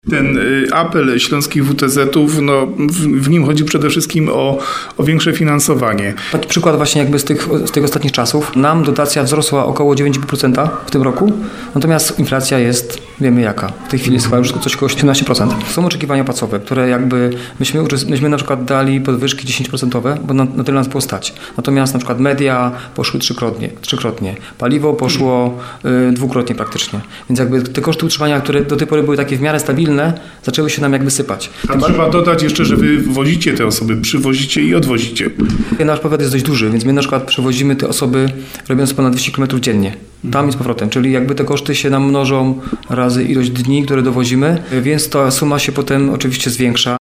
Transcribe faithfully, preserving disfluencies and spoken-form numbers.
Ten apel śląskich W T Z-ów, no, w, w nim chodzi przede wszystkim o, o większe finansowanie. Taki przykład właśnie jakby z tych, z tych ostatnich czasów. Nam dotacja wzrosła około dziewięć i pół procent w tym roku, natomiast inflacja jest, wiemy jaka. W tej chwili jest chyba już coś około siedemnaście procent. Są oczekiwania płacowe, które jakby myśmy, myśmy na przykład dali podwyżki dziesięć procent, bo na, na tyle nas było stać. Natomiast na przykład media poszły trzykrotnie, trzykrotnie. Paliwo poszło y, dwukrotnie praktycznie. Więc jakby te koszty utrzymania, które do tej pory były takie w miarę stabilne, zaczęły się nam jakby sypać. A trzeba dodać jeszcze, że wy wozicie te osoby, przywozicie i odwozicie. Nasz powiat jest dość duży, więc my na przykład przewozimy te osoby robiąc ponad dwieście kilometrów dziennie. Tam i z powrotem, czyli jakby te koszty się nam mnożą razy ilość dni, które dowozimy, więc ta suma się potem oczywiście zwiększa.